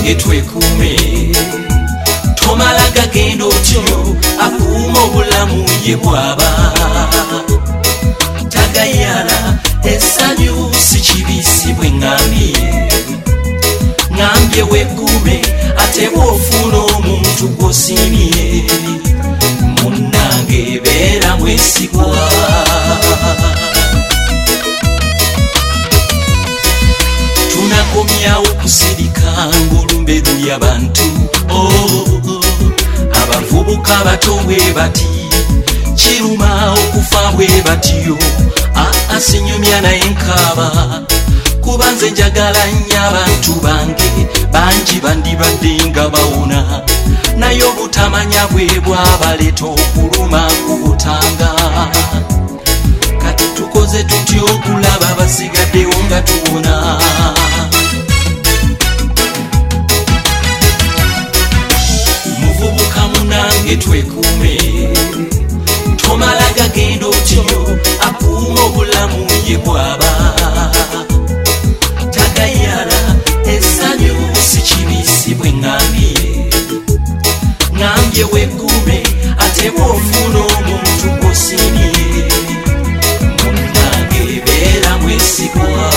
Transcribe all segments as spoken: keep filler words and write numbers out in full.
munange twekume tomala gagendo otyo akuuma obulamu ye bwaba tagayala essanyu si kibisi bwe ŋŋambye ŋŋambye wekume ate bw'ofuna omuntu gw'osiimye munange beera mwesigwa tunakomyawo kusirika ng'olumbe luli abantu oh, abavubuka bato bwe bati kiruma okufa bwe batyo asinyumya naye nkaaba kuba nze njagala nnyo abantu bange bangi bandibadde nga bawona naye obutamanya bwe bwabaleeta okuluma ku butanga kati tukoze tutya okulaba basigaddewo nga tuwona muvubuka munange twekume tomala gagendo otyo akuuma obulamu ye bwaba tagayala essanyu si kibisi bwe ŋŋambye ŋŋambye wekume ate bw'ofuna omuntu gw'osiimye munange beera mwesigwa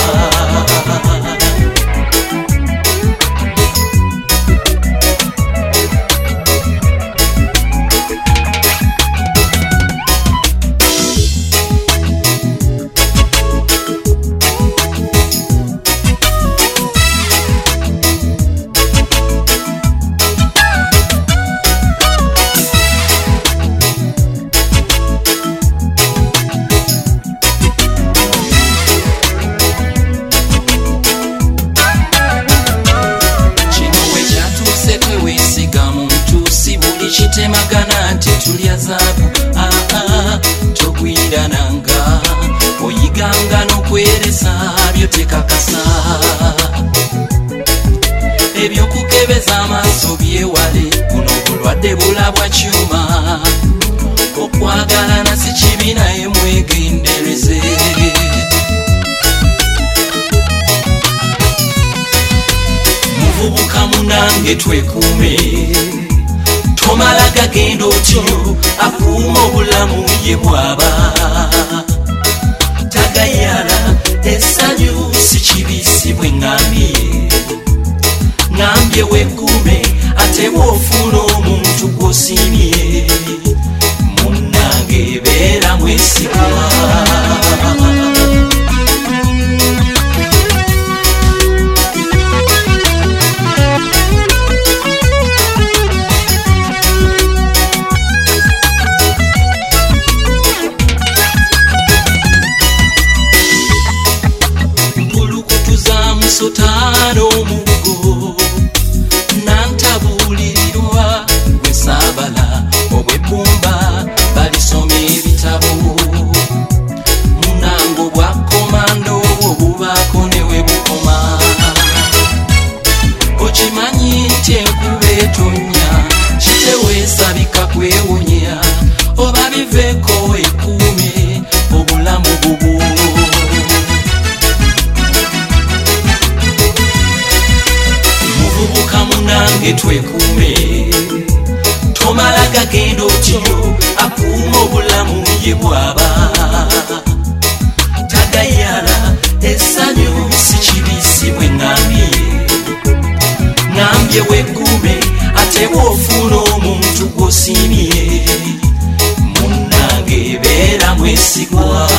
kitemagana nti tulya zaabu aa togwirananga oyiganga n'okweresa byo tekakasa ebyokukebeza amaaso byewale buno obulwadde bulabwa kyuma okwagalana si kibi naye mwegendereze muvubuka munange twekume tomala gagendo otyo akuuma obulamu ye bwaba tagayala essanyu si kibisi bwe ŋŋambye ŋŋambye wekume ate bw'ofuna omuntu gw'osiimye munange beera mwesigwa sotano mugo nantabulirirwa gwesabala obwebumba balisoma ebitabo munango bwa komando obubako newe bukoma okimanyi nti enkuba etonya kitewesabika kwewonya oba biveeko ekuume obulamu bubu munange twekume tomala gagendo otyo akuuma obulamu ye bwaba tagayala essanyu si kibisi bwe ŋŋambye ŋŋambye wekume ate bw'ofuna omuntu gw'osiimye munange beera mwesigwa